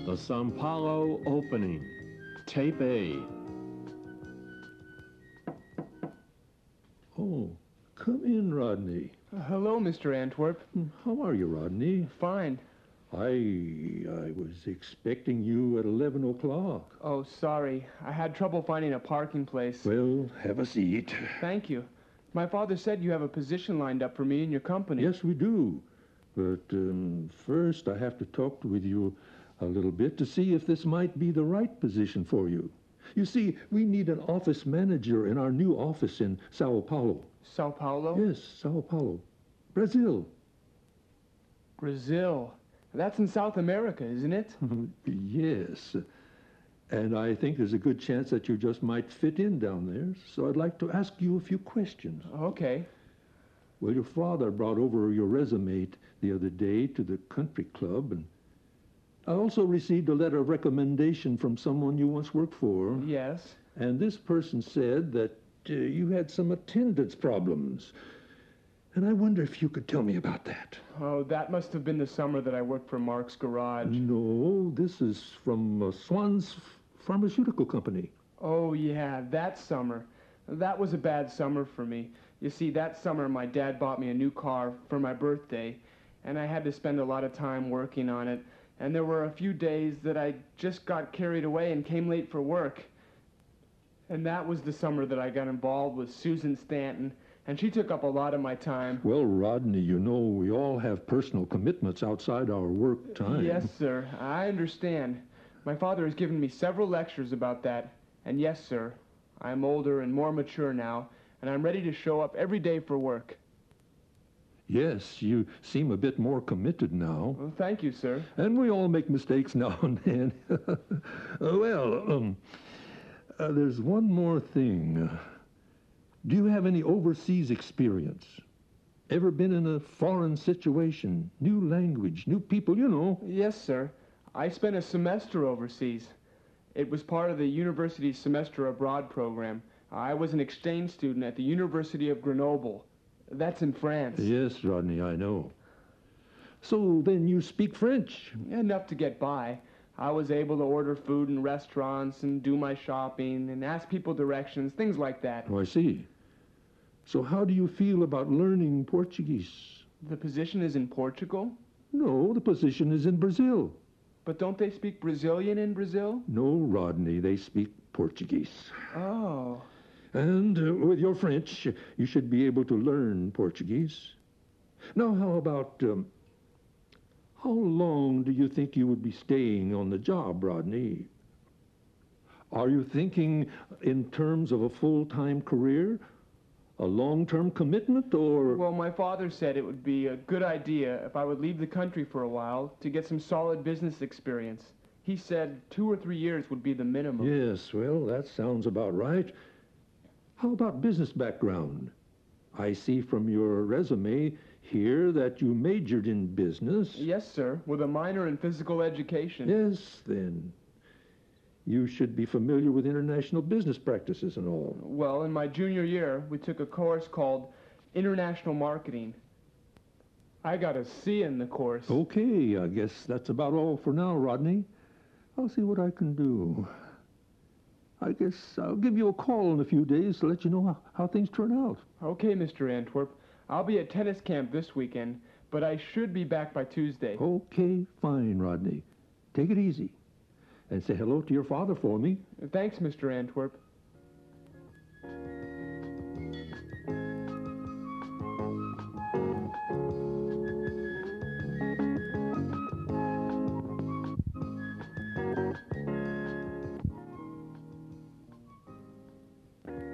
The Sao Paulo opening. Tape A. Oh, come in, Rodney. Hello, Mr. Antwerp. How are you, Rodney? Fine. I was expecting you at 11 o'clock. Oh, sorry. I had trouble finding a parking place. Well, have a seat. Thank you. My father said you have a position lined up for me in your company. Yes, we do. But first, I have to talk with you a little bit to see if this might be the right position for you. You see, we need an office manager in our new office in Sao Paulo. Sao Paulo? Yes, Sao Paulo. Brazil. Brazil. That's in South America, isn't it? Yes. And I think there's a good chance that you just might fit in down there. So I'd like to ask you a few questions. Okay. Well, your father brought over your resume the other day to the country club, and I also received a letter of recommendation from someone you once worked for. Yes. And this person said that you had some attendance problems. And I wonder if you could tell me about that. Oh, that must have been the summer that I worked for Mark's garage. No, this is from Swan's Pharmaceutical Company. Oh, yeah, that summer. That was a bad summer for me. You see, that summer my dad bought me a new car for my birthday, and I had to spend a lot of time working on it. And there were a few days that I just got carried away and came late for work. And that was the summer that I got involved with Susan Stanton, and she took up a lot of my time. Well, Rodney, you know, we all have personal commitments outside our work time. Yes, sir. I understand. My father has given me several lectures about that. And yes, sir, I'm older and more mature now, and I'm ready to show up every day for work. Yes, you seem a bit more committed now. Well, thank you, sir. And we all make mistakes now and then. There's one more thing. Do you have any overseas experience? Ever been in a foreign situation? New language, new people, you know? Yes, sir. I spent a semester overseas. It was part of the university's semester abroad program. I was an exchange student at the University of Grenoble. That's in France. Yes, Rodney, I know. So then you speak French? Enough to get by. I was able to order food in restaurants and do my shopping and ask people directions, things like that. Oh, I see. So how do you feel about learning Portuguese? The position is in Portugal? No, the position is in Brazil. But don't they speak Brazilian in Brazil? No, Rodney, they speak Portuguese. Oh. And with your French, you should be able to learn Portuguese. Now, how about, how long do you think you would be staying on the job, Rodney? Are you thinking in terms of a full-time career? A long-term commitment, or...? Well, my father said it would be a good idea if I would leave the country for a while to get some solid business experience. He said 2 or 3 years would be the minimum. Yes, well, that sounds about right. How about business background? I see from your resume here that you majored in business. Yes, sir, with a minor in physical education. Yes, then. You should be familiar with international business practices and all. Well, in my junior year, we took a course called International Marketing. I got a C in the course. Okay, I guess that's about all for now, Rodney. I'll see what I can do. I guess I'll give you a call in a few days to let you know how things turn out. Okay, Mr. Antwerp. I'll be at tennis camp this weekend, but I should be back by Tuesday. Okay, fine, Rodney. Take it easy. And say hello to your father for me. Thanks, Mr. Antwerp.